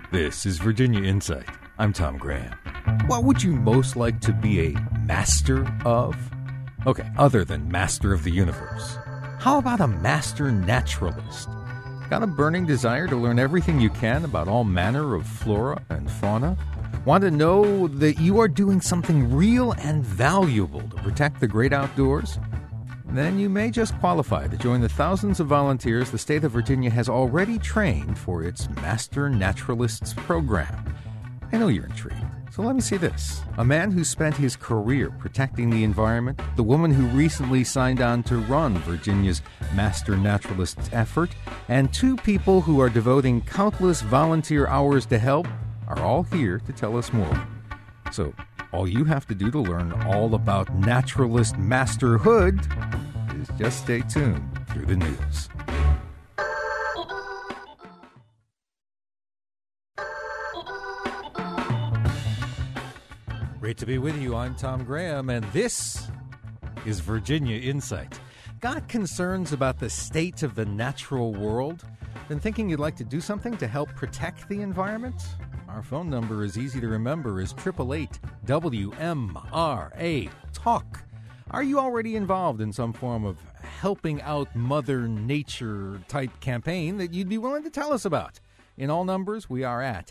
This is Virginia Insight. I'm Tom Graham. What would you most like to be a master of? Okay, other than master of the universe. How about a master naturalist? Got a burning desire to learn everything you can about all manner of flora and fauna? Want to know that you are doing something real and valuable to protect the great outdoors? Then you may just qualify to join the thousands of volunteers the state of Virginia has already trained for its Master Naturalists program. I know you're intrigued, so let me say this. A man who spent his career protecting the environment, the woman who recently signed on to run Virginia's Master Naturalists effort, and two people who are devoting countless volunteer hours to help are all here to tell us more. So, all you have to do to learn all about naturalist masterhood is just stay tuned through the news. Great to be with you. I'm Tom Graham, and this is Virginia Insight. Got concerns about the state of the natural world? Been thinking you'd like to do something to help protect the environment? Our phone number is easy to remember is 888-WMRA-TALK. Are you already involved in some form of helping out Mother Nature type campaign that you'd be willing to tell us about? In all numbers, we are at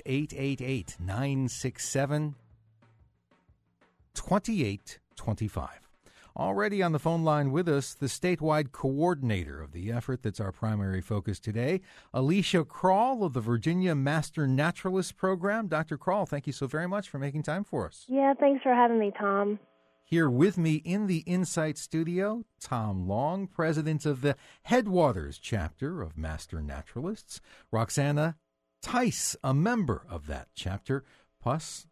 888-967-2825. Already on the phone line with us, the statewide coordinator of the effort that's our primary focus today, Alicia Krall of the Virginia Master Naturalist Program. Dr. Krall, thank you so very much for making time for us. Yeah, thanks for having me, Tom. Here with me in the Insight studio, Tom Long, president of the Headwaters chapter of Master Naturalists, Roxana Tice, a member of that chapter, plus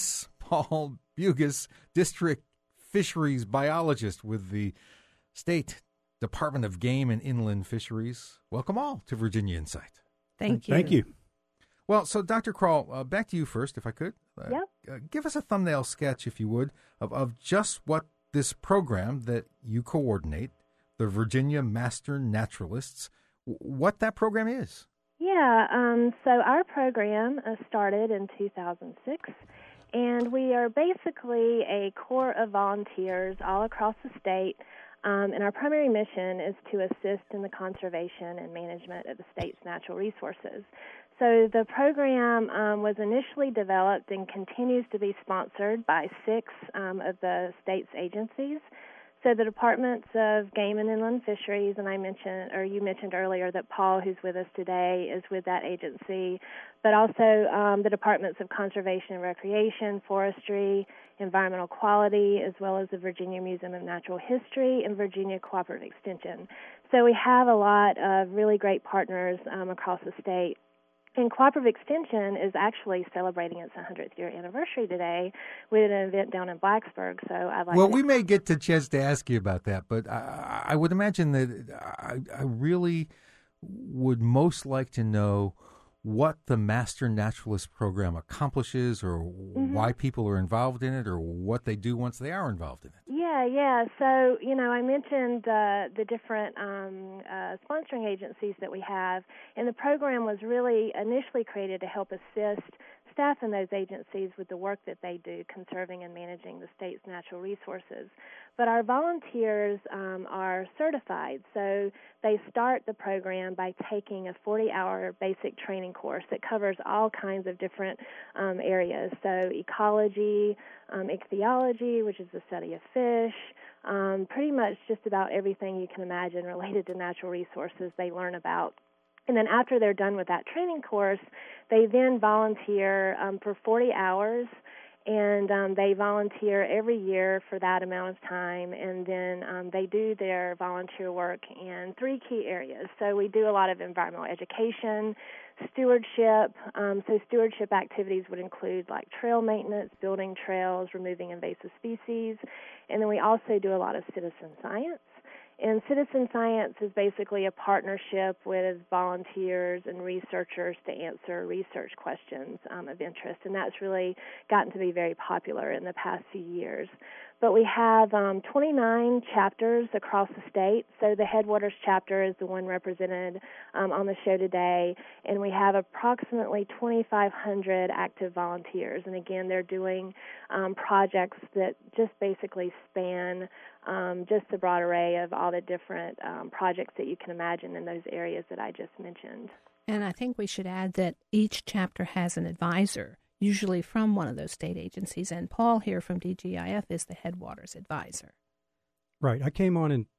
Paul Bugas, district fisheries biologist with the State Department of Game and Inland Fisheries. Welcome all to Virginia Insight. Thank you. Thank you. Well, so Dr. Krall, back to you first, if I could. Yep. Give us a thumbnail sketch, if you would, of just what this program that you coordinate, the Virginia Master Naturalists, what that program is. Yeah, so our program started in 2006. And we are basically a corps of volunteers all across the state, and our primary mission is to assist in the conservation and management of the state's natural resources. So the program was initially developed and continues to be sponsored by 6 of the state's agencies. So the Departments of Game and Inland Fisheries, and you mentioned earlier that Paul, who's with us today, is with that agency, but also the Departments of Conservation and Recreation, Forestry, Environmental Quality, as well as the Virginia Museum of Natural History and Virginia Cooperative Extension. So we have a lot of really great partners across the state. And Cooperative Extension is actually celebrating its 100th year anniversary today with an event down in Blacksburg. So I'd like we may get the chance to ask you about that, but I would imagine that I really would most like to know what the Master Naturalist Program accomplishes, or why people are involved in it, or what they do once they are involved in it. Yeah. So, I mentioned the different sponsoring agencies that we have, and the program was really initially created to help assist staff in those agencies with the work that they do conserving and managing the state's natural resources. But our volunteers are certified, so they start the program by taking a 40-hour basic training course that covers all kinds of different areas. So ecology, ichthyology, which is the study of fish, pretty much just about everything you can imagine related to natural resources they learn about. And then after they're done with that training course, they then volunteer for 40 hours, and they volunteer every year for that amount of time, and then they do their volunteer work in 3 key areas. So we do a lot of environmental education, stewardship. So stewardship activities would include like trail maintenance, building trails, removing invasive species, and then we also do a lot of citizen science. And citizen science is basically a partnership with volunteers and researchers to answer research questions of interest, and that's really gotten to be very popular in the past few years. But we have 29 chapters across the state. So the Headwaters chapter is the one represented on the show today, and we have approximately 2,500 active volunteers. And again, they're doing projects that just basically span just the broad array of all the different projects that you can imagine in those areas that I just mentioned. And I think we should add that each chapter has an advisor, usually from one of those state agencies. And Paul here from DGIF is the Headwaters advisor. Right. I came on in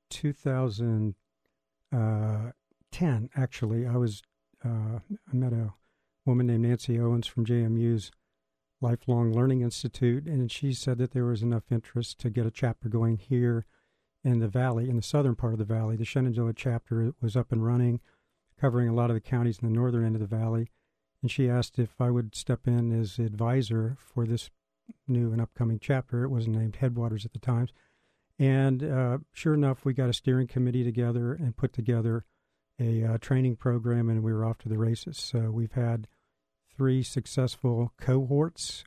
2010, actually. I met a woman named Nancy Owens from JMU's Lifelong Learning Institute, and she said that there was enough interest to get a chapter going here in the valley, in the southern part of the valley. The Shenandoah chapter was up and running, covering a lot of the counties in the northern end of the valley. And she asked if I would step in as advisor for this new and upcoming chapter. It wasn't named Headwaters at the time. And sure enough, we got a steering committee together and put together a training program, and we were off to the races. So we've had 3 successful cohorts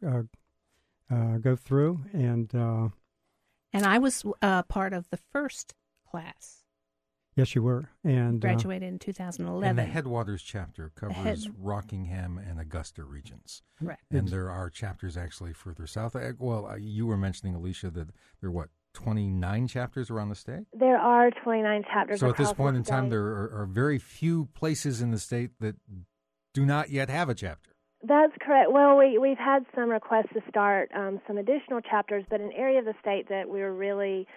go through. And I was part of the first class. Yes, you were. And graduated in 2011. And the Headwaters chapter covers Rockingham and Augusta regions. Correct. And there are chapters actually further south. Well, you were mentioning, Alicia, that there are, 29 chapters around the state? There are 29 chapters. So at this point in time, there are very few places in the state that do not yet have a chapter. That's correct. Well, we've had some requests to start some additional chapters, but an area of the state that we're really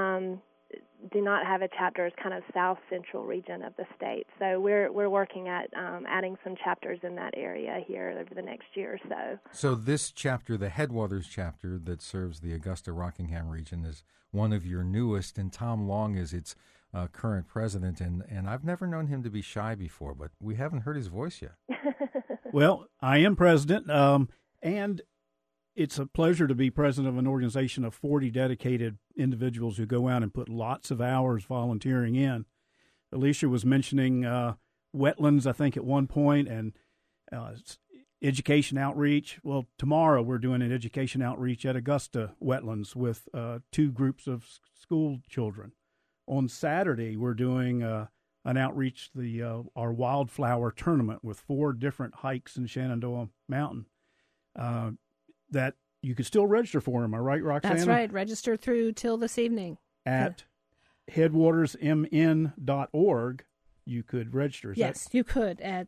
do not have a chapter is kind of south central region of the state. So we're working at adding some chapters in that area here over the next year or so. So this chapter, the Headwaters chapter that serves the Augusta-Rockingham region, is one of your newest, and Tom Long is its current president. And I've never known him to be shy before, but we haven't heard his voice yet. Well, I am president, and it's a pleasure to be president of an organization of 40 dedicated individuals who go out and put lots of hours volunteering in. Alicia was mentioning wetlands, I think, at one point, and education outreach. Well, tomorrow we're doing an education outreach at Augusta Wetlands with 2 groups of school children. On Saturday, we're doing an outreach, our wildflower tournament with 4 different hikes in Shenandoah Mountain. That you can still register for. Am I right, Roxanna? That's right. Register through till this evening. At headwatersmn.org, you could register. Yes, you could at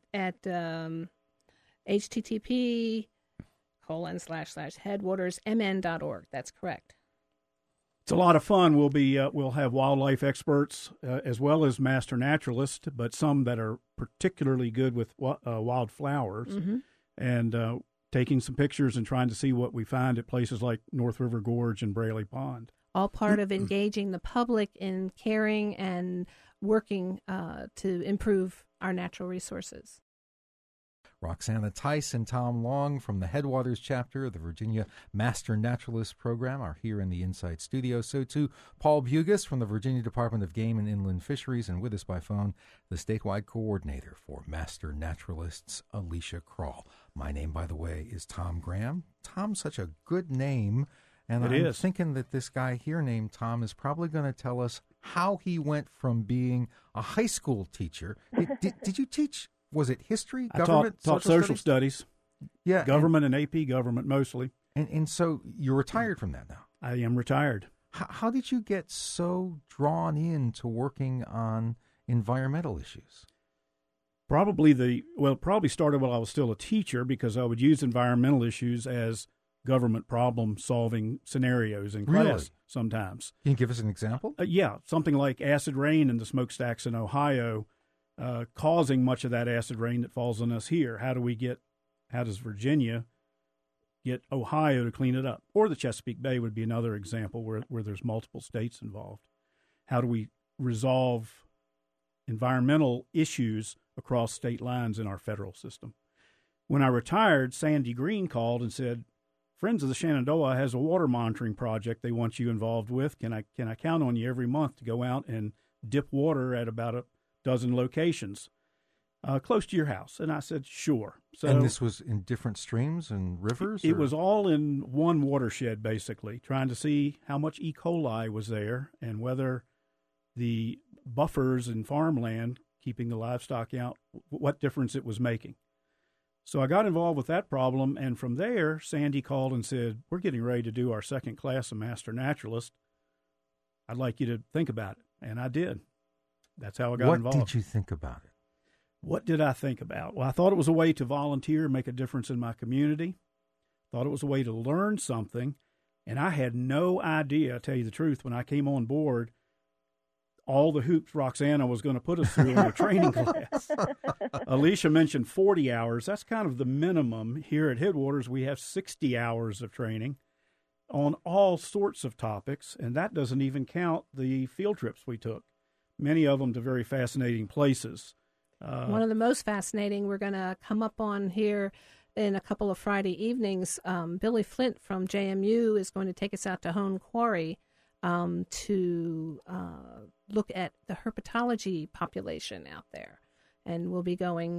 http://headwatersmn.org. That's correct. It's a lot of fun. We'll have wildlife experts as well as master naturalists, but some that are particularly good with wildflowers. Mm-hmm. And taking some pictures and trying to see what we find at places like North River Gorge and Braley Pond. All part of engaging the public in caring and working to improve our natural resources. Roxanna Tice and Tom Long from the Headwaters chapter of the Virginia Master Naturalist Program are here in the Insight Studio. So too, Paul Bugis from the Virginia Department of Game and Inland Fisheries, and with us by phone, the statewide coordinator for Master Naturalists, Alicia Kral. My name, by the way, is Tom Graham. Tom's such a good name, and I'm thinking that this guy here named Tom is probably going to tell us how he went from being a high school teacher. Did you teach? Was it history, government, taught social studies? Yeah, government and AP government mostly. And so you're retired from that now. I am retired. How did you get so drawn into working on environmental issues? Probably started while I was still a teacher, because I would use environmental issues as government problem-solving scenarios in class sometimes. Can you give us an example? Yeah, something like acid rain in the smokestacks in Ohio, causing much of that acid rain that falls on us here. How does Virginia get Ohio to clean it up? Or the Chesapeake Bay would be another example where there's multiple states involved. How do we resolve environmental issues across state lines in our federal system? When I retired, Sandy Green called and said, Friends of the Shenandoah has a water monitoring project they want you involved with. Can I count on you every month to go out and dip water at about a dozen locations? close to your house. And I said, sure. So and this was in different streams and rivers? It was all in one watershed, basically, trying to see how much E. coli was there and whether the buffers in farmland, keeping the livestock out, what difference it was making. So I got involved with that problem, and from there, Sandy called and said, we're getting ready to do our second class of Master Naturalist. I'd like you to think about it. And I did. That's how I got involved. What did you think about it? What did I think about? Well, I thought it was a way to volunteer, make a difference in my community. Thought it was a way to learn something. And I had no idea, I tell you the truth, when I came on board, all the hoops Roxana was going to put us through in a training class. Alicia mentioned 40 hours. That's kind of the minimum. Here at Headwaters, we have 60 hours of training on all sorts of topics, and that doesn't even count the field trips we took, many of them to very fascinating places. One of the most fascinating we're going to come up on here in a couple of Friday evenings. Billy Flint from JMU is going to take us out to Hone Quarry to look at the herpetology population out there. And we'll be going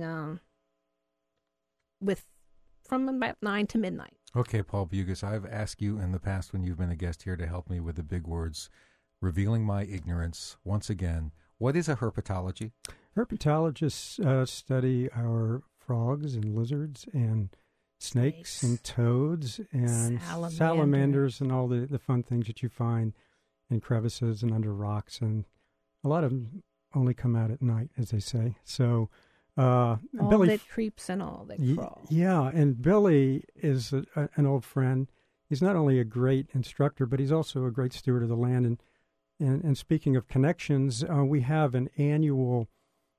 from about 9 to midnight. Okay, Paul Bugus, I've asked you in the past when you've been a guest here to help me with the big words, revealing my ignorance once again. What is a herpetology? Herpetologists study our frogs and lizards and snakes and toads and salamanders and all the fun things that you find in crevices and under rocks. And a lot of them only come out at night, as they say. So all Billy that creeps and all that crawl. Yeah, and Billy is an old friend. He's not only a great instructor, but he's also a great steward of the land. And speaking of connections, we have an annual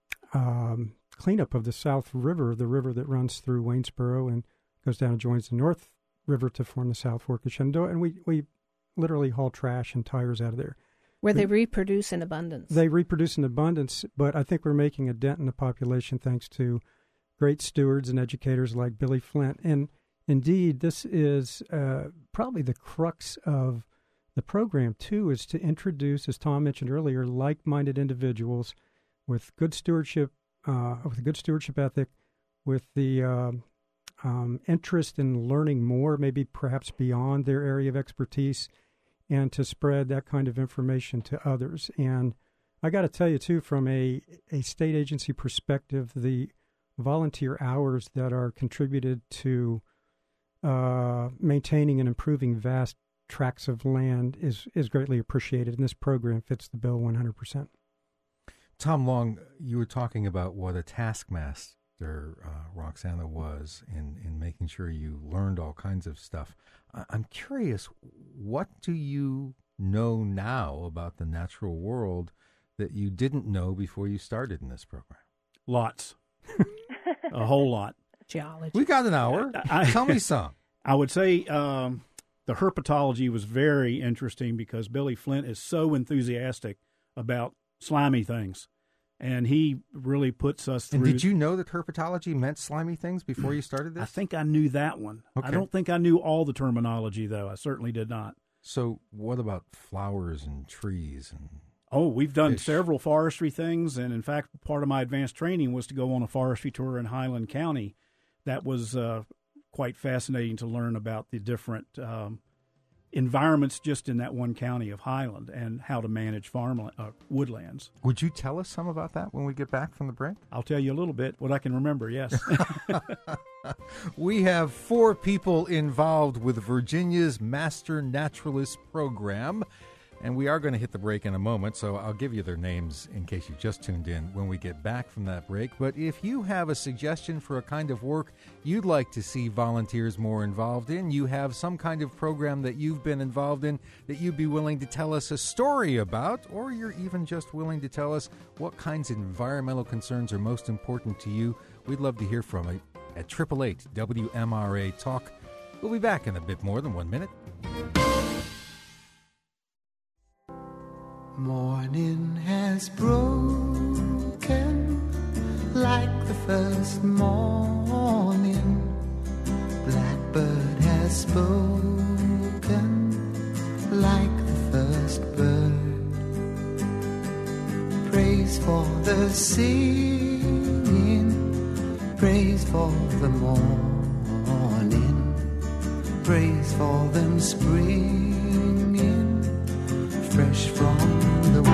cleanup of the South River, the river that runs through Waynesboro and goes down and joins the North River to form the South Fork of Shenandoah. And we literally haul trash and tires out of there. Where they reproduce in abundance. They reproduce in abundance, but I think we're making a dent in the population thanks to great stewards and educators like Billy Flint. And indeed, this is probably the crux of the program, too, is to introduce, as Tom mentioned earlier, like-minded individuals with good stewardship, with a good stewardship ethic, with the interest in learning more, maybe perhaps beyond their area of expertise, and to spread that kind of information to others. And I got to tell you, too, from a state agency perspective, the volunteer hours that are contributed to maintaining and improving vast tracts of land is greatly appreciated, and this program fits the bill 100%. Tom Long, you were talking about what a taskmaster Roxana was in making sure you learned all kinds of stuff. I'm curious, what do you know now about the natural world that you didn't know before you started in this program? Lots. A whole lot. Geology. We got an hour. Tell me some. I would say the herpetology was very interesting because Billy Flint is so enthusiastic about slimy things. And he really puts us through. And did you know that herpetology meant slimy things before you started this? I think I knew that one. Okay. I don't think I knew all the terminology, though. I certainly did not. So what about flowers and trees and Oh, we've done fish? Several forestry things. And, in fact, part of my advanced training was to go on a forestry tour in Highland County. That was quite fascinating to learn about the different environments just in that one county of Highland and how to manage woodlands. Would you tell us some about that when we get back from the break? I'll tell you a little bit, what I can remember, yes. We have 4 people involved with Virginia's Master Naturalist Program, and we are going to hit the break in a moment, so I'll give you their names in case you just tuned in when we get back from that break. But if you have a suggestion for a kind of work you'd like to see volunteers more involved in, you have some kind of program that you've been involved in that you'd be willing to tell us a story about, or you're even just willing to tell us what kinds of environmental concerns are most important to you, we'd love to hear from you at 888-WMRA-TALK. We'll be back in a bit more than 1 minute. Morning has broken like the first morning. Blackbird has spoken like the first bird. Praise for the singing Praise for the morning, praise for them springing fresh from the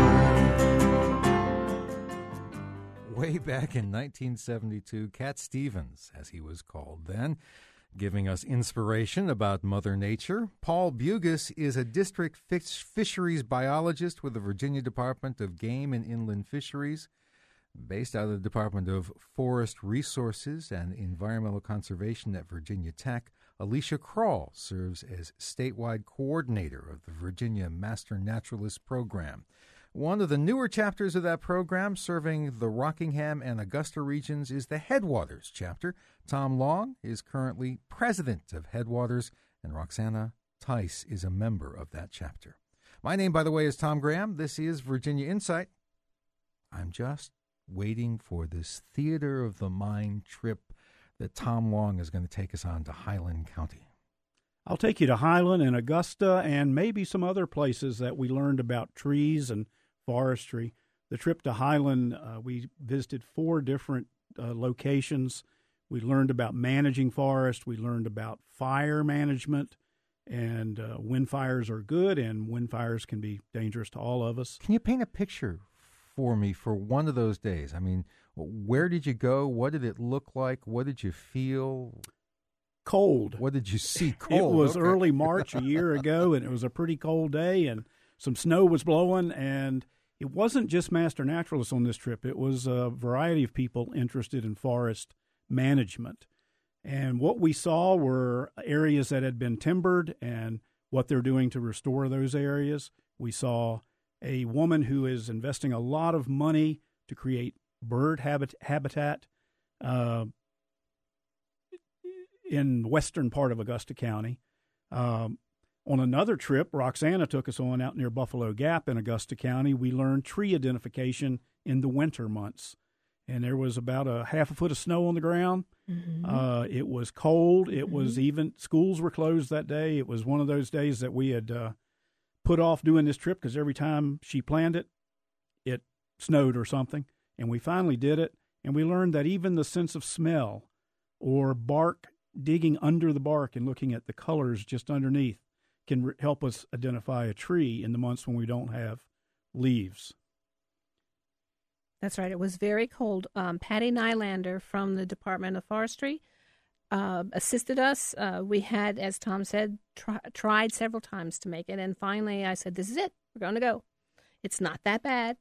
world. Way back in 1972, Cat Stevens, as he was called then, giving us inspiration about Mother Nature. Paul Bugis is a district fisheries biologist with the Virginia Department of Game and Inland Fisheries, based out of the Department of Forest Resources and Environmental Conservation at Virginia Tech. Alicia Kroll serves as statewide coordinator of the Virginia Master Naturalist Program. One of the newer chapters of that program, serving the Rockingham and Augusta regions, is the Headwaters chapter. Tom Long is currently president of Headwaters, and Roxana Tice is a member of that chapter. My name, by the way, is Tom Graham. This is Virginia Insight. I'm just waiting for this theater of the mind trip that Tom Long is going to take us on to Highland County. I'll take you to Highland and Augusta and maybe some other places that we learned about trees and forestry. The trip to Highland, we visited 4 different locations. We learned about managing forest. We learned about fire management and when fires are good and when fires can be dangerous to all of us. Can you paint a picture for me for one of those days? I mean, where did you go? What did it look like? What did you feel? Cold. What did you see? Cold. It was early March a year ago, and it was a pretty cold day, and some snow was blowing, and it wasn't just master naturalists on this trip. It was a variety of people interested in forest management. And what we saw were areas that had been timbered and what they're doing to restore those areas. We saw a woman who is investing a lot of money to create bird habitat in the western part of Augusta County. On another trip, Roxana took us on out near Buffalo Gap in Augusta County. We learned tree identification in the winter months. And there was about a half a foot of snow on the ground. Mm-hmm. It was cold. It was even, schools were closed that day. It was one of those days that we had put off doing this trip because every time she planned it, it snowed or something. And we finally did it. And we learned that even the sense of smell or bark, digging under the bark and looking at the colors just underneath can help us identify a tree in the months when we don't have leaves. That's right. It was very cold. Patty Nylander from the Department of Forestry assisted us. We had, as Tom said, tried several times to make it. And finally I said, this is it. We're going to go. It's not that bad.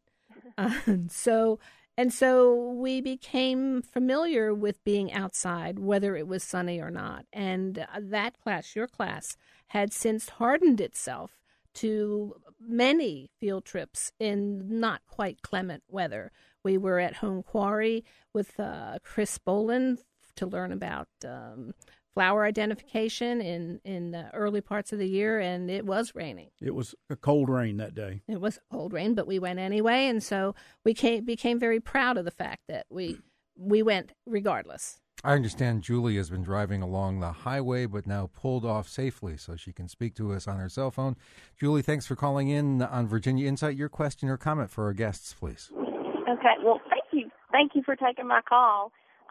So we became familiar with being outside, whether it was sunny or not. And that class, your class, had since hardened itself to many field trips in not quite clement weather. We were at Home Quarry with Chris Boland to learn about flower identification in the early parts of the year, and it was raining. It was a cold rain that day. It was a cold rain, but we went anyway, and so we became very proud of the fact that we went regardless. I understand Julie has been driving along the highway, but now pulled off safely so she can speak to us on her cell phone. Julie, thanks for calling in on Virginia Insight. Your question or comment for our guests, please. Okay, well, thank you. Thank you for taking my call.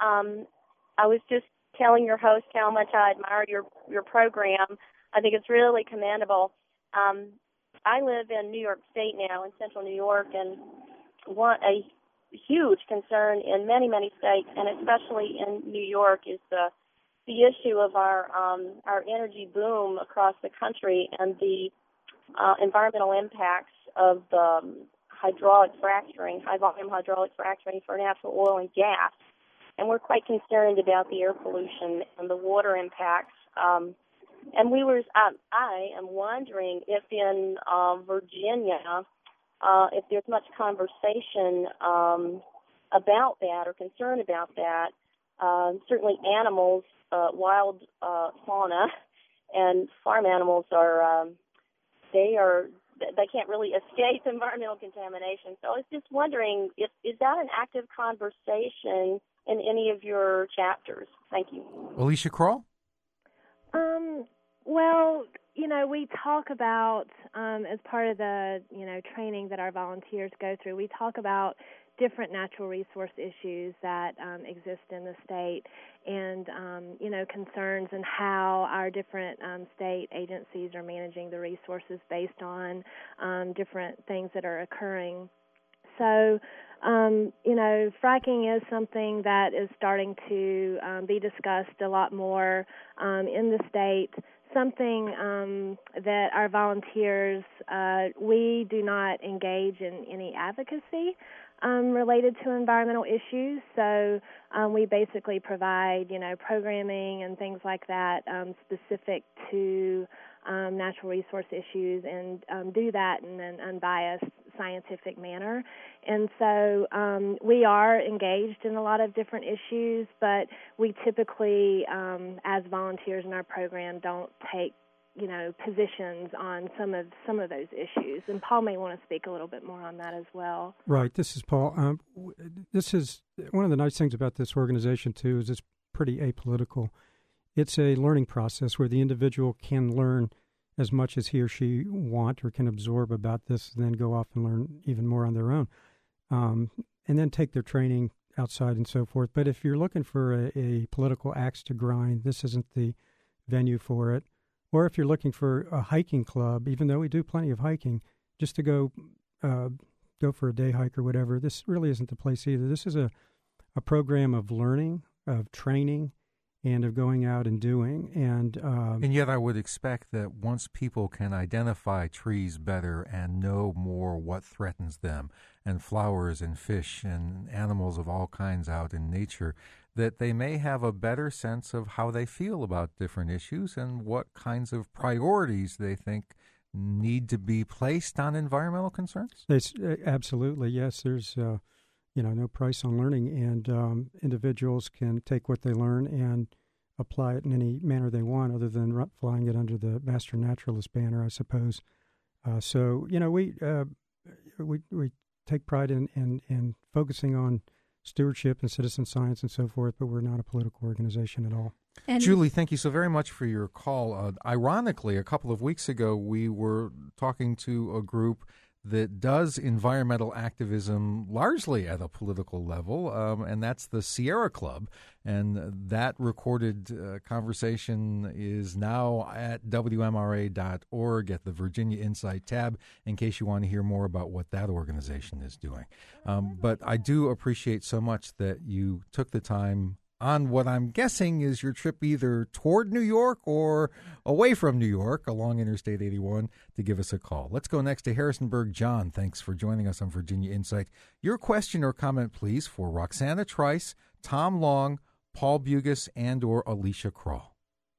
I was just telling your host how much I admired your program. I think it's really commendable. I live in New York State now, in central New York, and a huge concern in many, many states, and especially in New York, is the issue of our energy boom across the country and the environmental impacts of the hydraulic fracturing, high-volume hydraulic fracturing for natural oil and gas. And we're quite concerned about the air pollution and the water impacts. And I am wondering if in Virginia, if there's much conversation about that or concern about that. Certainly animals, wild fauna, and farm animals they can't really escape environmental contamination. So I was just wondering, is that an active conversation in any of your chapters? Thank you. Alicia Kroll? Well, we talk about, as part of the, training that our volunteers go through, we talk about different natural resource issues that exist in the state, and concerns and how our different state agencies are managing the resources based on different things that are occurring. So, fracking is something that is starting to be discussed a lot more in the state. Something that our volunteers, we do not engage in any advocacy related to environmental issues. So we basically provide, programming and things like that specific to natural resource issues, and do that in an unbiased scientific manner. And so we are engaged in a lot of different issues, but we typically, as volunteers in our program, don't take positions on some of those issues. And Paul may want to speak a little bit more on that as well. Right. This is Paul. This is one of the nice things about this organization, too, is it's pretty apolitical. It's a learning process where the individual can learn as much as he or she want or can absorb about this, and then go off and learn even more on their own, and then take their training outside and so forth. But if you're looking for a political axe to grind, this isn't the venue for it. Or if you're looking for a hiking club, even though we do plenty of hiking, just to go for a day hike or whatever, this really isn't the place either. This is a program of learning, of training, and of going out and doing. And yet I would expect that once people can identify trees better and know more what threatens them, and flowers and fish and animals of all kinds out in nature, that they may have a better sense of how they feel about different issues and what kinds of priorities they think need to be placed on environmental concerns? Absolutely, yes. There's no price on learning, and individuals can take what they learn and apply it in any manner they want, other than flying it under the Master Naturalist banner, I suppose. We take pride in focusing on stewardship and citizen science and so forth, but we're not a political organization at all. And Julie, thank you so very much for your call. Ironically, a couple of weeks ago, we were talking to a group that does environmental activism largely at a political level, and that's the Sierra Club. And that recorded conversation is now at WMRA.org at the Virginia Insight tab, in case you want to hear more about what that organization is doing. But I do appreciate so much that you took the time on what I'm guessing is your trip either toward New York or away from New York along Interstate 81 to give us a call. Let's go next to Harrisonburg. John, thanks for joining us on Virginia Insight. Your question or comment, please, for Roxana Trice, Tom Long, Paul Bugis, and or Alicia Kroll.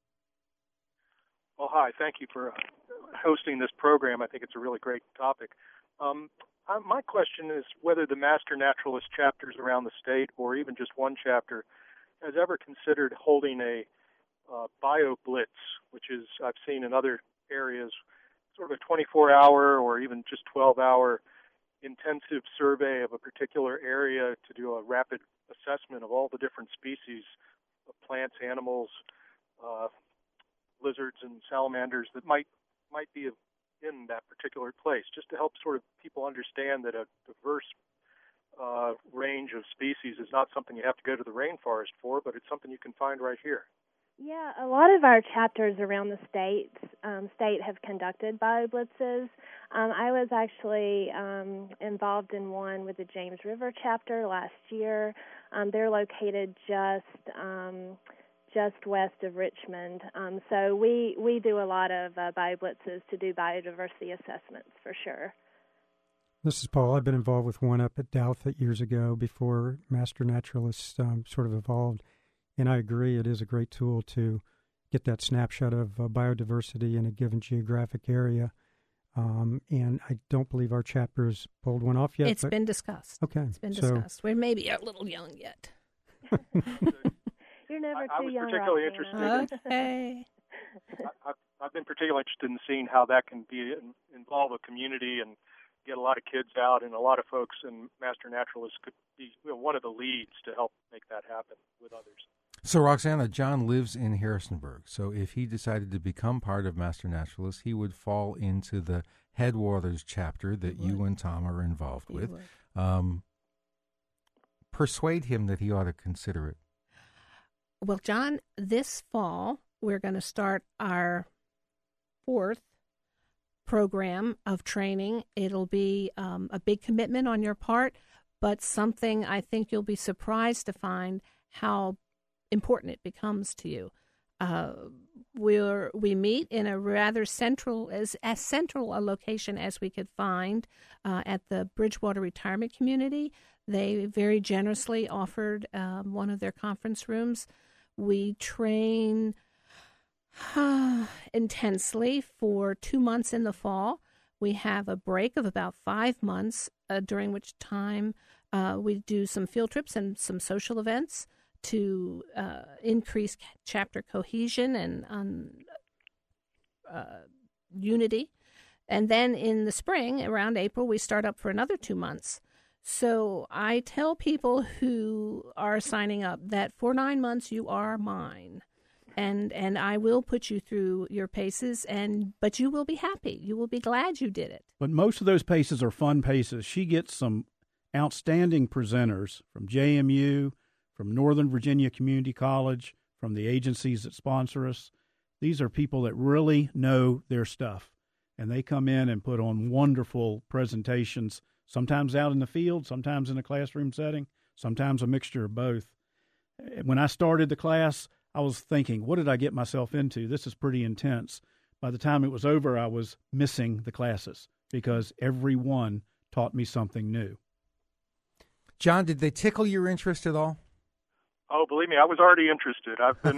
Well, hi. Thank you for hosting this program. I think it's a really great topic. My question is whether the Master Naturalist chapters around the state, or even just one chapter, has ever considered holding a bio blitz, which is, I've seen in other areas, sort of a 24-hour or even just 12-hour intensive survey of a particular area to do a rapid assessment of all the different species of plants, animals, lizards, and salamanders that might be in that particular place, just to help sort of people understand that a diverse range of species is not something you have to go to the rainforest for, but it's something you can find right here. Yeah, a lot of our chapters around the state have conducted bio blitzes. I was actually involved in one with the James River chapter last year. They're located just west of Richmond. So we do a lot of bio blitzes to do biodiversity assessments for sure. This is Paul. I've been involved with one up at Douthit years ago before Master Naturalists sort of evolved. And I agree, it is a great tool to get that snapshot of biodiversity in a given geographic area. And I don't believe our chapter's pulled one off yet. It's been discussed. Okay. It's been discussed. We're maybe a little young yet. You're never I too was young. particularly interested. Okay. I've been particularly interested in seeing how that can involve a community and get a lot of kids out, and a lot of folks, and Master Naturalists could be one of the leads to help make that happen with others. So, Roxana, John lives in Harrisonburg. So if he decided to become part of Master Naturalists, he would fall into the Headwaters chapter that you and Tom are involved with. persuade him that he ought to consider it? Well, John, this fall we're going to start our 4th program of training. It'll be a big commitment on your part, but something I think you'll be surprised to find how important it becomes to you. We meet in a rather central, as central a location as we could find at the Bridgewater Retirement Community. They very generously offered one of their conference rooms. We train intensely for 2 months in the fall. We have a break of about 5 months, during which time we do some field trips and some social events to increase chapter cohesion and unity. And then in the spring, around April, we start up for another 2 months. So I tell people who are signing up that for 9 months you are mine. And I will put you through your paces, but you will be happy. You will be glad you did it. But most of those paces are fun paces. She gets some outstanding presenters from JMU, from Northern Virginia Community College, from the agencies that sponsor us. These are people that really know their stuff, and they come in and put on wonderful presentations, sometimes out in the field, sometimes in a classroom setting, sometimes a mixture of both. When I started the class, I was thinking, what did I get myself into? This is pretty intense. By the time it was over, I was missing the classes because every one taught me something new. John, did they tickle your interest at all? Oh, believe me, I was already interested. I've been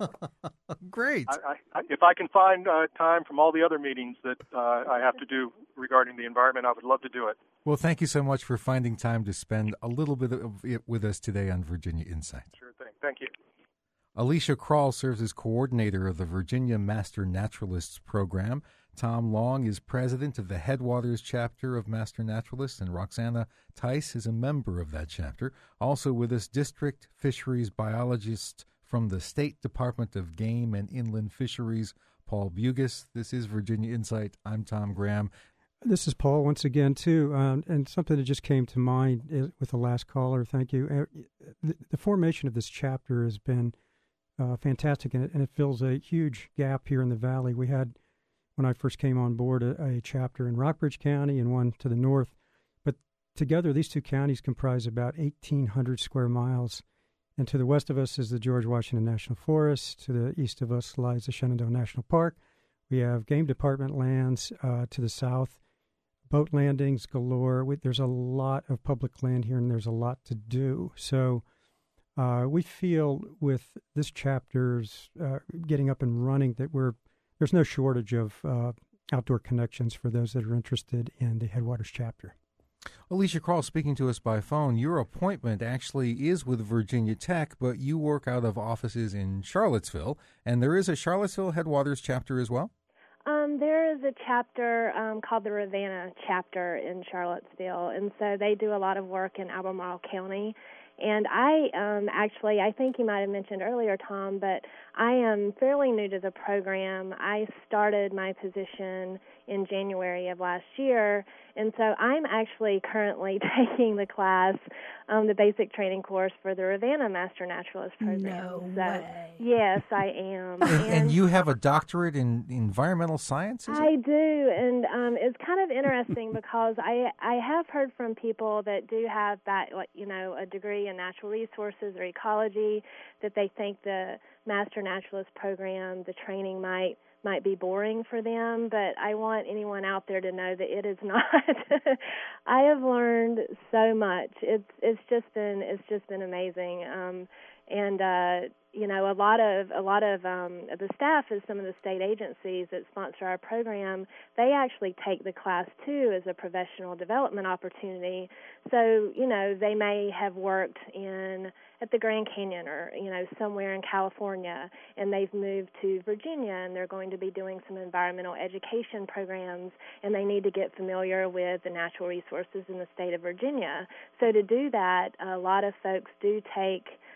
great. If I can find time from all the other meetings that I have to do regarding the environment, I would love to do it. Well, thank you so much for finding time to spend a little bit of it with us today on Virginia Insight. Sure thing. Thank you. Alicia Krall serves as coordinator of the Virginia Master Naturalists Program. Tom Long is president of the Headwaters chapter of Master Naturalists, and Roxana Tice is a member of that chapter. Also with us, district fisheries biologist from the State Department of Game and Inland Fisheries, Paul Bugis. This is Virginia Insight. I'm Tom Graham. This is Paul once again, too, and something that just came to mind with the last caller. Thank you. The formation of this chapter has been fantastic, and it fills a huge gap here in the Valley. We had, when I first came on board, a chapter in Rockbridge County and one to the north. But together, these two counties comprise about 1,800 square miles. And to the west of us is the George Washington National Forest. To the east of us lies the Shenandoah National Park. We have game department lands to the south, boat landings galore. There's a lot of public land here, and there's a lot to do. So we feel with this chapter's getting up and running that there's no shortage of outdoor connections for those that are interested in the Headwaters chapter. Alicia Krall speaking to us by phone. Your appointment actually is with Virginia Tech, but you work out of offices in Charlottesville, and there is a Charlottesville Headwaters chapter as well? There is a chapter called the Ravenna chapter in Charlottesville, and so they do a lot of work in Albemarle County. And I think you might have mentioned earlier, Tom, but I am fairly new to the program. I started my position in January of last year, and so I'm actually currently taking the class, the basic training course for the Ravenna Master Naturalist program. No way. Yes, I am. And you have a doctorate in environmental science? I do, and it's kind of interesting because I have heard from people that do have that, a degree in natural resources or ecology, that they think the Master Naturalist program, the training might be boring for them, but I want anyone out there to know that it is not. I have learned so much. It's just been amazing. A lot of the staff of some of the state agencies that sponsor our program, they actually take the class too as a professional development opportunity. So, they may have worked at the Grand Canyon or, somewhere in California, and they've moved to Virginia, and they're going to be doing some environmental education programs, and they need to get familiar with the natural resources in the state of Virginia. So to do that, a lot of folks do take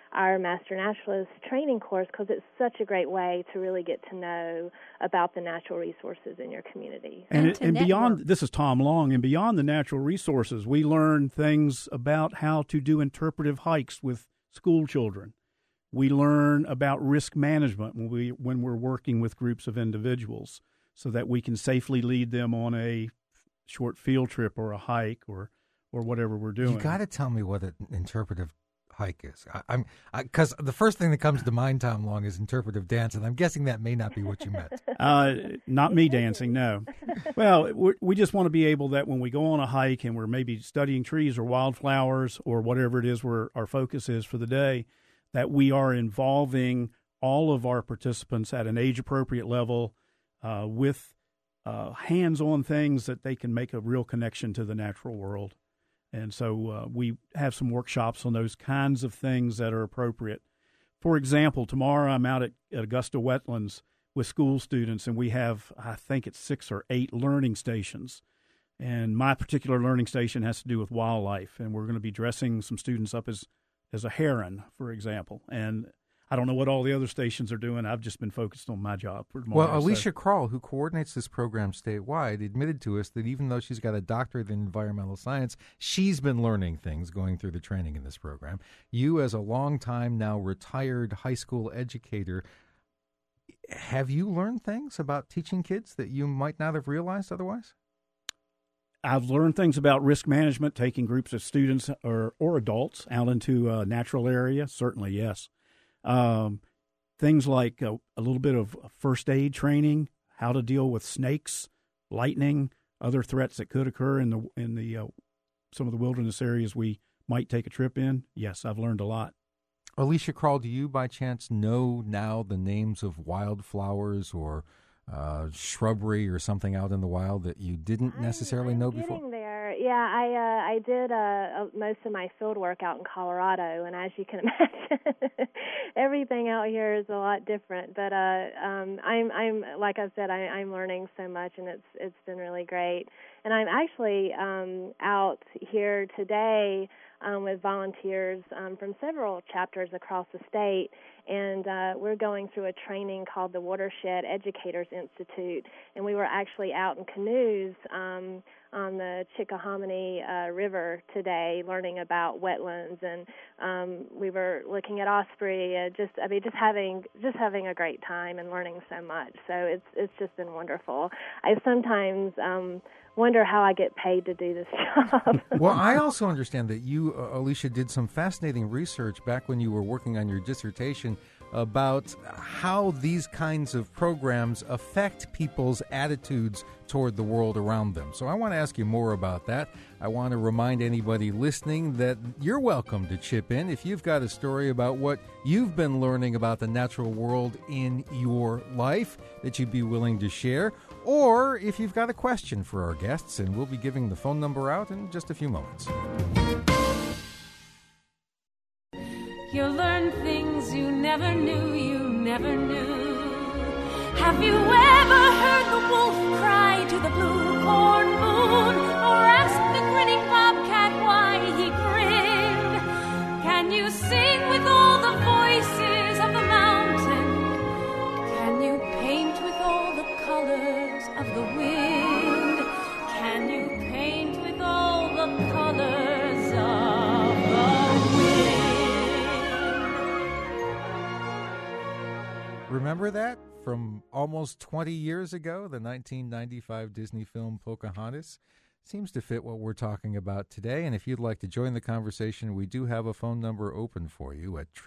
our Master Naturalist training course, because it's such a great way to really get to know about the natural resources in your community. And beyond, this is Tom Long, and beyond the natural resources, we learn things about how to do interpretive hikes with school children. We learn about risk management when we're working with groups of individuals, so that we can safely lead them on a short field trip or a hike or whatever we're doing. You got to tell me what an interpretive hike is. Because the first thing that comes to mind, Tom Long, is interpretive dance, and I'm guessing that may not be what you meant. Not me dancing, no. Well, we just want to be able that when we go on a hike and we're maybe studying trees or wildflowers or whatever it is where our focus is for the day, that we are involving all of our participants at an age-appropriate level with hands-on things that they can make a real connection to the natural world. And so we have some workshops on those kinds of things that are appropriate. For example, tomorrow I'm out at Augusta Wetlands with school students, and we have, I think it's 6 or 8 learning stations. And my particular learning station has to do with wildlife, and we're going to be dressing some students up as a heron, for example. And I don't know what all the other stations are doing. I've just been focused on my job for tomorrow. Well, Alicia Kroll, who coordinates this program statewide, admitted to us that even though she's got a doctorate in environmental science, she's been learning things going through the training in this program. You, as a long-time now retired high school educator, have you learned things about teaching kids that you might not have realized otherwise? I've learned things about risk management, taking groups of students or adults out into a natural area. Certainly, yes. Things like a little bit of first aid training, how to deal with snakes, lightning, other threats that could occur in the some of the wilderness areas we might take a trip in. Yes, I've learned a lot. Alicia Kroll, do you by chance know now the names of wildflowers or shrubbery or something out in the wild that you didn't necessarily know before? Getting there. Yeah, I did most of my field work out in Colorado, and as you can imagine, everything out here is a lot different. But I'm like I said, I'm learning so much, and it's been really great. And I'm actually out here today with volunteers from several chapters across the state, and we're going through a training called the Watershed Educators Institute, and we were actually out in canoes on the Chickahominy River today, learning about wetlands, and we were looking at osprey, just having a great time and learning so much. So it's just been wonderful. I sometimes wonder how I get paid to do this job. Well, I also understand that you, Alicia, did some fascinating research back when you were working on your dissertation about how these kinds of programs affect people's attitudes toward the world around them. So I want to ask you more about that. I want to remind anybody listening that you're welcome to chip in if you've got a story about what you've been learning about the natural world in your life that you'd be willing to share, or if you've got a question for our guests, and we'll be giving the phone number out in just a few moments. You'll learn things you never knew. Have you ever heard the wolf cry to the blue corn moon, or asked the grinning bobcat why he grinned? Can you sing with all the voices of the mountain? Can you paint with all the colors of the wind? Can you paint with all the colors of the wind? Remember that from almost 20 years ago, the 1995 Disney film Pocahontas? Seems to fit what we're talking about today. And if you'd like to join the conversation, we do have a phone number open for you at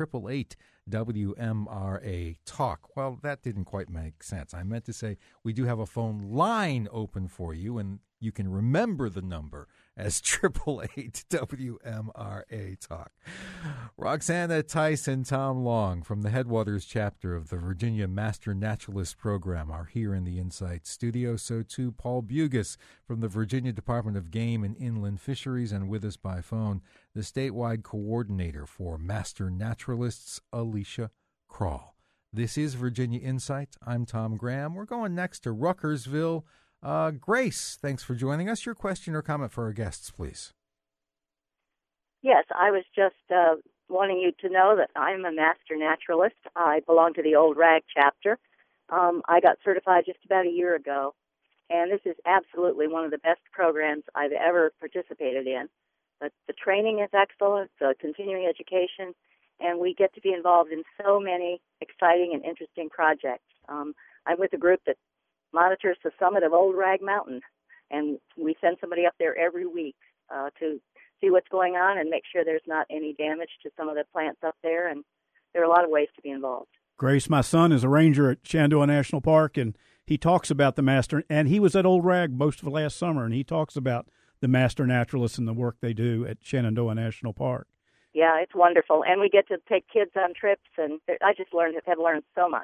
888-WMRA-TALK. Well, that didn't quite make sense. I meant to say we do have a phone line open for you, and you can remember the number as 888-WMRA-TALK. Roxana Tice and Tom Long from the Headwaters chapter of the Virginia Master Naturalist Program are here in the Insight studio. So too Paul Bugus from the Virginia Department of Game and Inland Fisheries, and with us by phone, the statewide coordinator for Master Naturalists, Alicia Kroll. This is Virginia Insight. I'm Tom Graham. We're going next to Ruckersville. Grace, thanks for joining us. Your question or comment for our guests, please. Yes, I was just wanting you to know that I'm a master naturalist. I belong to the Old Rag chapter. I got certified just about a year ago, and this is absolutely one of the best programs I've ever participated in. But the training is excellent, the continuing education, and we get to be involved in so many exciting and interesting projects. I'm with a group that monitors the summit of Old Rag Mountain, and we send somebody up there every week to see what's going on and make sure there's not any damage to some of the plants up there, and there are a lot of ways to be involved. Grace, my son is a ranger at Shenandoah National Park, and he talks about the master, and he was at Old Rag most of last summer, and he talks about the master naturalists and the work they do at Shenandoah National Park. Yeah, it's wonderful, and we get to take kids on trips, and I just have learned so much.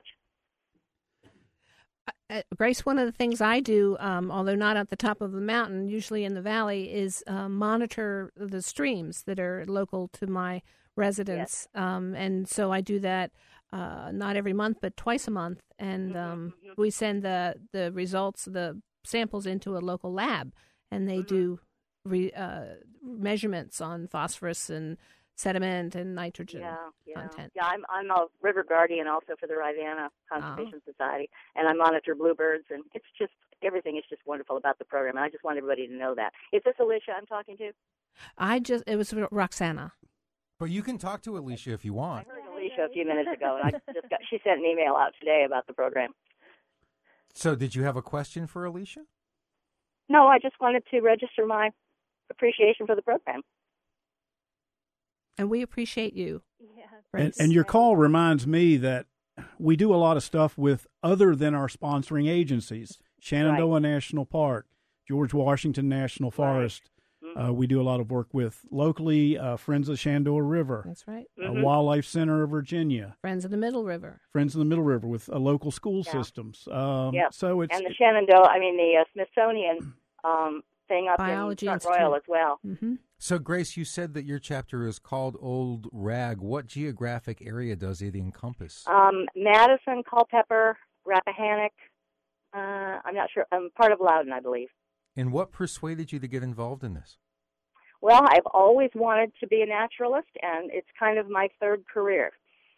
Grace, one of the things I do, although not at the top of the mountain, usually in the valley, is monitor the streams that are local to my residence. Yes. And so I do that not every month, but twice a month. And we send the results, the samples into a local lab, and they do measurements on phosphorus and sediment and nitrogen content. Yeah, I'm a river guardian also for the Rivanna Conservation Society, and I monitor bluebirds, and it's just, everything is just wonderful about the program, and I just want everybody to know that. Is this Alicia I'm talking to? It was Roxana. But you can talk to Alicia if you want. I heard Alicia a few minutes ago, and she sent an email out today about the program. So did you have a question for Alicia? No, I just wanted to register my appreciation for the program. And we appreciate you. Yeah. And your call reminds me that we do a lot of stuff with other than our sponsoring agencies. Shenandoah National Park, George Washington National Forest. We do a lot of work with locally, Friends of the Shenandoah River. That's right. Wildlife Center of Virginia. Friends of the Middle River. Friends of the Middle River with local school systems. So it's... And the the Smithsonian thing up Biology in Front Royal as well. Mm-hmm. So, Grace, you said that your chapter is called Old Rag. What geographic area does it encompass? Madison, Culpeper, Rappahannock. I'm not sure. Part of Loudon, I believe. And what persuaded you to get involved in this? Well, I've always wanted to be a naturalist, and it's kind of my third career.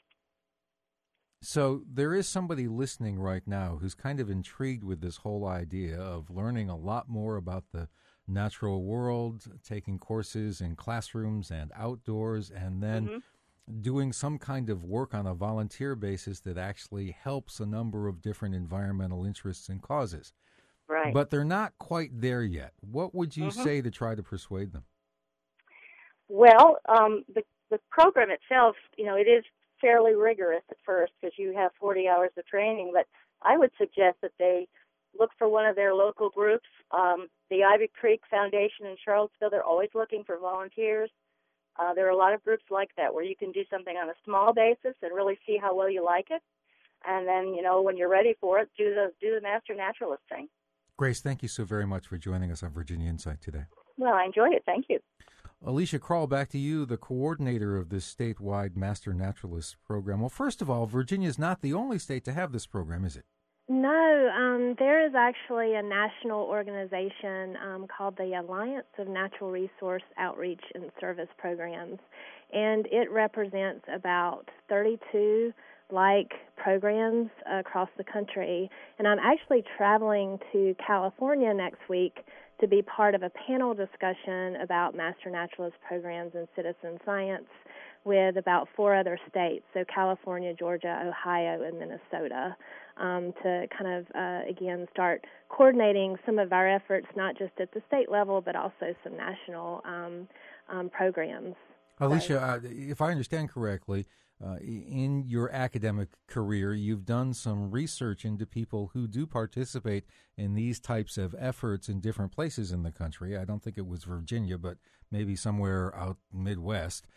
So there is somebody listening right now who's kind of intrigued with this whole idea of learning a lot more about the natural world, taking courses in classrooms and outdoors, and then doing some kind of work on a volunteer basis that actually helps a number of different environmental interests and causes. Right. But they're not quite there yet. What would you say to try to persuade them? Well, the program itself, it is fairly rigorous at first because you have 40 hours of training, but I would suggest that they look for one of their local groups. The Ivy Creek Foundation in Charlottesville, they're always looking for volunteers. There are a lot of groups like that where you can do something on a small basis and really see how well you like it. And then, when you're ready for it, do the Master Naturalist thing. Grace, thank you so very much for joining us on Virginia Insight today. Well, I enjoyed it. Thank you. Alicia Krall, back to you, the coordinator of this statewide Master Naturalist program. Well, first of all, Virginia is not the only state to have this program, is it? No, there is actually a national organization called the Alliance of Natural Resource Outreach and Service Programs, and it represents about 32 programs across the country. And I'm actually traveling to California next week to be part of a panel discussion about Master Naturalist programs and citizen science with about 4 other states, so California, Georgia, Ohio, and Minnesota, to kind of, again, start coordinating some of our efforts, not just at the state level, but also some national programs. Alicia, if I understand correctly, in your academic career, you've done some research into people who do participate in these types of efforts in different places in the country. I don't think it was Virginia, but maybe somewhere out Midwest.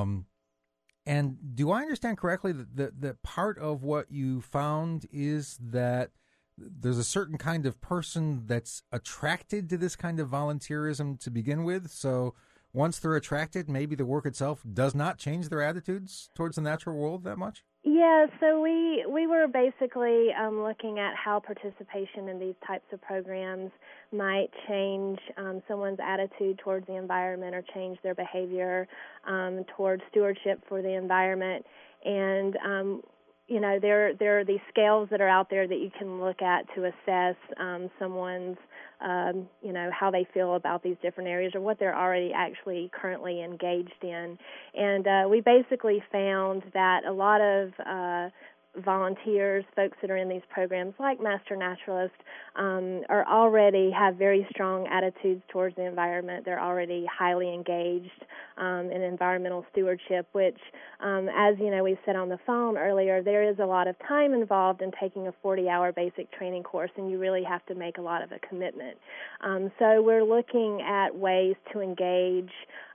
And do I understand correctly that part of what you found is that there's a certain kind of person that's attracted to this kind of volunteerism to begin with? So once they're attracted, maybe the work itself does not change their attitudes towards the natural world that much? Yeah, so we were basically looking at how participation in these types of programs might change someone's attitude towards the environment or change their behavior towards stewardship for the environment. And there are these scales that are out there that you can look at to assess someone's how they feel about these different areas or what they're already actually currently engaged in. And we basically found that a lot of volunteers, folks that are in these programs like Master Naturalist, are already have very strong attitudes towards the environment. They're already highly engaged in environmental stewardship, which, as we said on the phone earlier, there is a lot of time involved in taking a 40-hour basic training course, and you really have to make a lot of a commitment. So we're looking at ways to engage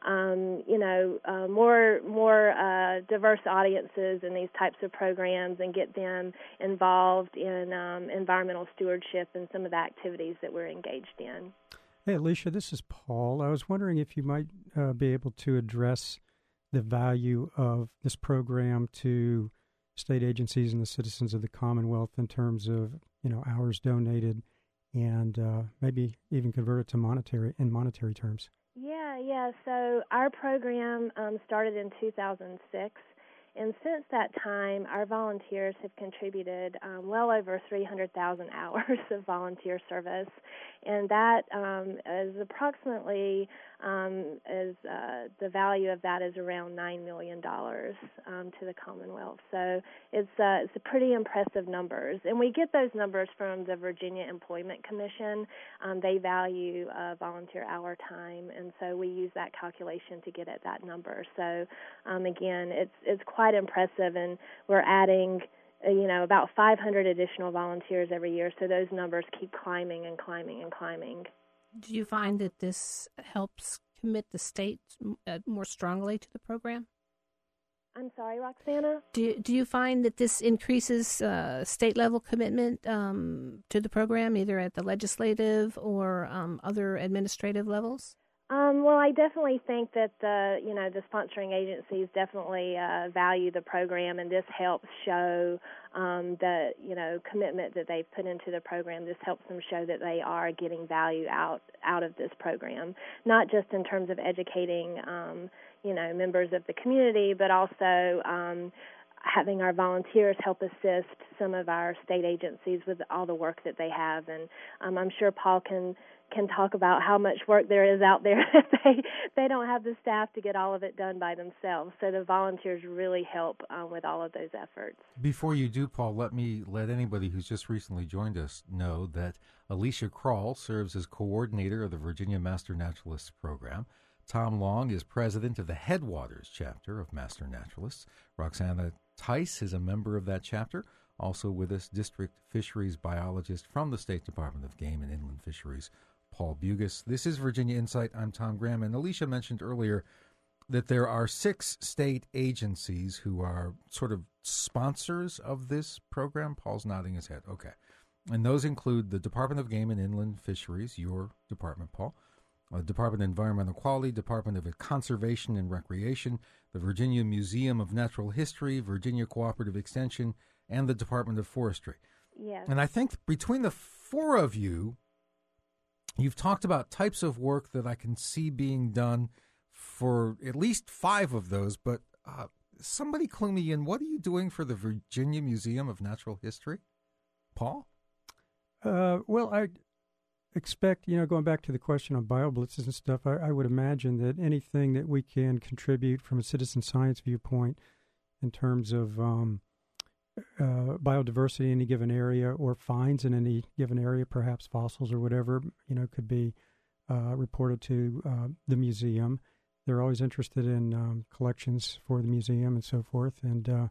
more diverse audiences in these types of programs and get them involved in environmental stewardship and some of the activities that we're engaged in. Hey, Alicia, this is Paul. I was wondering if you might be able to address the value of this program to state agencies and the citizens of the Commonwealth in terms of, hours donated and maybe even convert it to monetary terms. Yeah. So our program started in 2006, and since that time, our volunteers have contributed well over 300,000 hours of volunteer service, and that is approximately the value of that is around $9 million to the Commonwealth. So it's a pretty impressive numbers, and we get those numbers from the Virginia Employment Commission. They value volunteer hour time, and so we use that calculation to get at that number. So again, it's quite impressive, and we're adding about 500 additional volunteers every year, so those numbers keep climbing and climbing and climbing. Do you find that this helps commit the state more strongly to the program? I'm sorry, Roxana? Do you find that this increases state-level commitment to the program, either at the legislative or other administrative levels? Well, I definitely think that the sponsoring agencies definitely value the program, and this helps show the commitment that they've put into the program. This helps them show that they are getting value out of this program, not just in terms of educating members of the community, but also having our volunteers help assist some of our state agencies with all the work that they have. And I'm sure Paul can talk about how much work there is out there. They don't have the staff to get all of it done by themselves. So the volunteers really help with all of those efforts. Before you do, Paul, let anybody who's just recently joined us know that Alicia Krall serves as coordinator of the Virginia Master Naturalists Program. Tom Long is president of the Headwaters chapter of Master Naturalists. Roxana Tice is a member of that chapter. Also with us, district fisheries biologist from the State Department of Game and Inland Fisheries, Paul Bugus. This is Virginia Insight. I'm Tom Graham. And Alicia mentioned earlier that there are 6 state agencies who are sort of sponsors of this program. Paul's nodding his head. Okay. And those include the Department of Game and Inland Fisheries, your department, Paul, Department of Environmental Quality, Department of Conservation and Recreation, the Virginia Museum of Natural History, Virginia Cooperative Extension, and the Department of Forestry. Yes. And I think between the 4 of you, you've talked about types of work that I can see being done for at least 5 of those, but somebody clue me in. What are you doing for the Virginia Museum of Natural History? Paul? Well, I expect, going back to the question of bioblitzes and stuff, I would imagine that anything that we can contribute from a citizen science viewpoint in terms of biodiversity in any given area or finds in any given area, perhaps fossils or whatever, could be reported to the museum. They're always interested in collections for the museum and so forth, and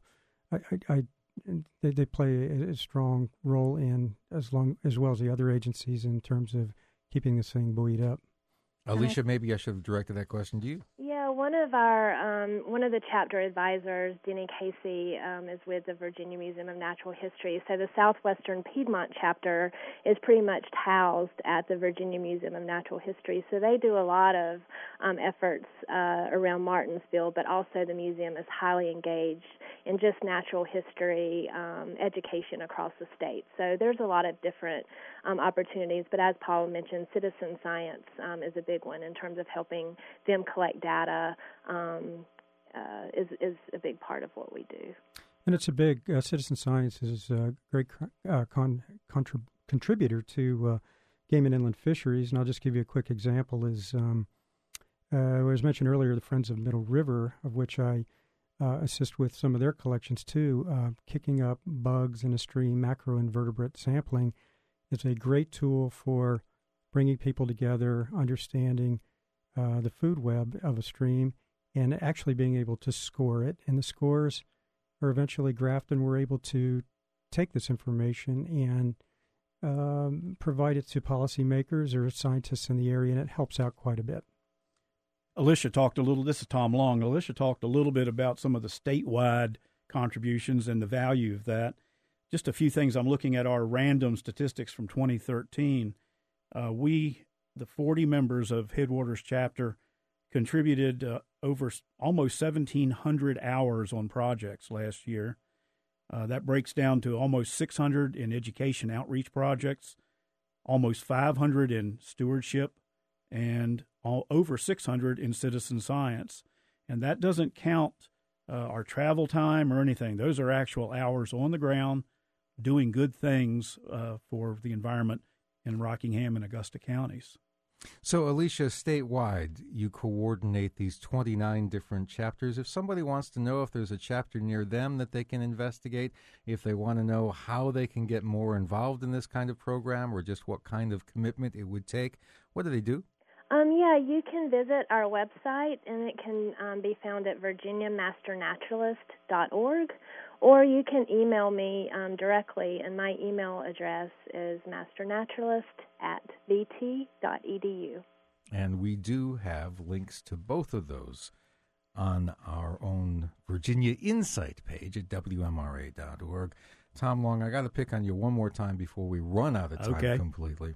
they play a strong role in as well as the other agencies in terms of keeping this thing buoyed up. Alicia, maybe I should have directed that question to you. Yeah, Well, one of the chapter advisors, Denny Casey, is with the Virginia Museum of Natural History. So the Southwestern Piedmont chapter is pretty much housed at the Virginia Museum of Natural History. So they do a lot of efforts around Martinsville, but also the museum is highly engaged in just natural history education across the state. So there's a lot of different opportunities, but as Paul mentioned, citizen science is a big one in terms of helping them collect data. Is a big part of what we do. And it's a big, citizen science is a great contributor to game and inland fisheries. And I'll just give you a quick example is, as mentioned earlier, the Friends of Middle River, of which I assist with some of their collections too. Kicking up bugs in a stream, macroinvertebrate sampling is a great tool for bringing people together, understanding the food web of a stream, and actually being able to score it. And the scores are eventually graphed, and we're able to take this information and provide it to policymakers or scientists in the area, and it helps out quite a bit. Alicia talked a little, this is Tom Long, Alicia talked a little bit about some of the statewide contributions and the value of that. Just a few things. I'm looking at our random statistics from 2013. We, the 40 members of Headwaters Chapter, contributed over almost 1,700 hours on projects last year. That breaks down to almost 600 in education outreach projects, almost 500 in stewardship, and over 600 in citizen science. And that doesn't count our travel time or anything. Those are actual hours on the ground doing good things for the environment in Rockingham and Augusta counties. So, Alicia, statewide, you coordinate these 29 different chapters. If somebody wants to know if there's a chapter near them that they can investigate, if they want to know how they can get more involved in this kind of program or just what kind of commitment it would take, what do they do? Yeah, you can visit our website, and it can be found at virginiamasternaturalist.org, or you can email me directly, and my email address is masternaturalist@vt.edu. And we do have links to both of those on our own Virginia Insight page at WMRA.org. Tom Long, I got to pick on you one more time before we run out of time completely.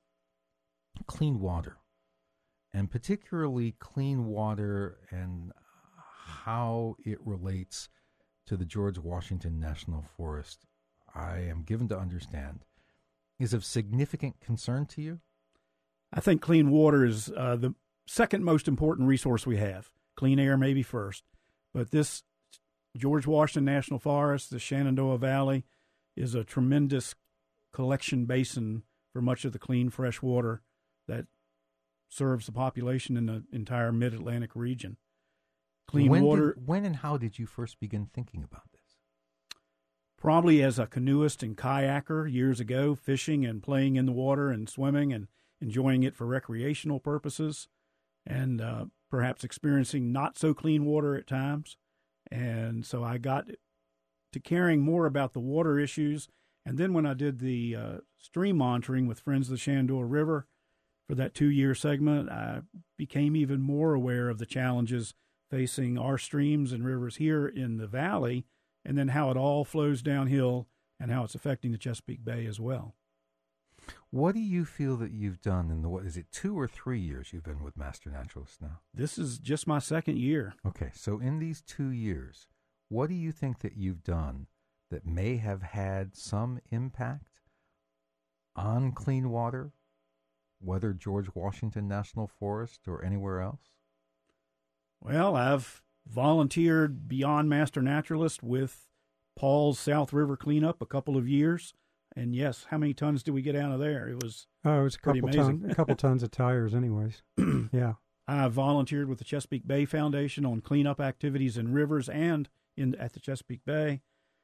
Clean water. And particularly clean water and how it relates to the George Washington National Forest, I am given to understand, is of significant concern to you? I think clean water is the second most important resource we have. Clean air maybe first. But this George Washington National Forest, the Shenandoah Valley, is a tremendous collection basin for much of the clean fresh water that serves the population in the entire mid-Atlantic region. Water. When and how did you first begin thinking about this? Probably as a canoeist and kayaker years ago, fishing and playing in the water and swimming and enjoying it for recreational purposes, and perhaps experiencing not so clean water at times. And so I got to caring more about the water issues. And then when I did the stream monitoring with Friends of the Shenandoah River, for that 2-year segment, I became even more aware of the challenges facing our streams and rivers here in the valley, and then how it all flows downhill and how it's affecting the Chesapeake Bay as well. What do you feel that you've done in is it 2 or 3 years you've been with Master Naturalist now? This is just my second year. Okay, so in these 2 years, what do you think that you've done that may have had some impact on clean water, whether George Washington National Forest or anywhere else? Well, I've volunteered beyond Master Naturalist with Paul's South River cleanup a couple of years. And yes, how many tons did we get out of there? It was a couple tons of tires anyways. Yeah. I volunteered with the Chesapeake Bay Foundation on cleanup activities in rivers and at the Chesapeake Bay.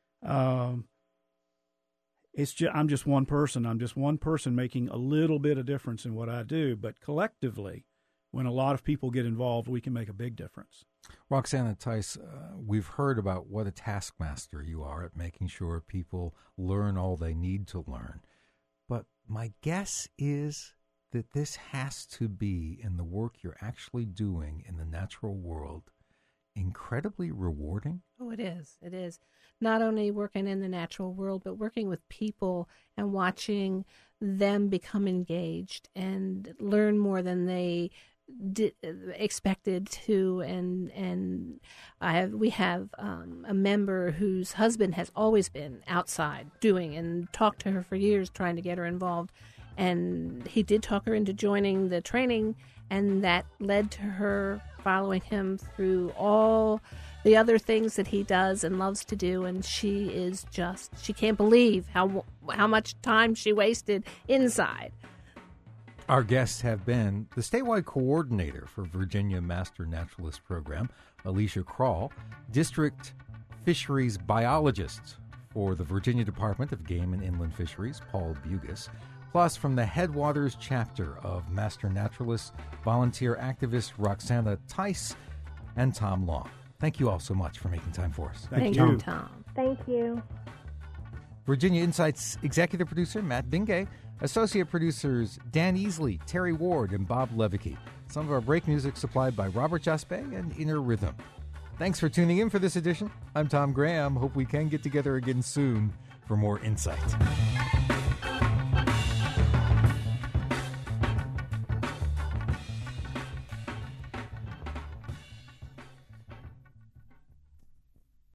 I'm just one person. I'm just one person making a little bit of difference in what I do. But collectively, when a lot of people get involved, we can make a big difference. Roxana Tice, we've heard about what a taskmaster you are at making sure people learn all they need to learn. But my guess is that this has to be, in the work you're actually doing in the natural world, incredibly rewarding? Oh, it is. It is. Not only working in the natural world, but working with people and watching them become engaged and learn more than they expected to. And we have a member whose husband has always been outside doing, and talked to her for years trying to get her involved. And he did talk her into joining the training, and that led to her following him through all the other things that he does and loves to do. And she can't believe how much time she wasted inside. Our guests have been the statewide coordinator for Virginia Master Naturalist Program, Alicia Krall, district fisheries biologist for the Virginia Department of Game and Inland Fisheries, Paul Bugus, plus from the Headwaters chapter of Master Naturalists, volunteer activist Roxana Tice, and Tom Long. Thank you all so much for making time for us. Thank you, Tom. Thank you. Virginia Insights executive producer Matt Bingay, associate producers Dan Easley, Terry Ward, and Bob Levicki. Some of our break music supplied by Robert Jaspe and Inner Rhythm. Thanks for tuning in for this edition. I'm Tom Graham. Hope we can get together again soon for more insight.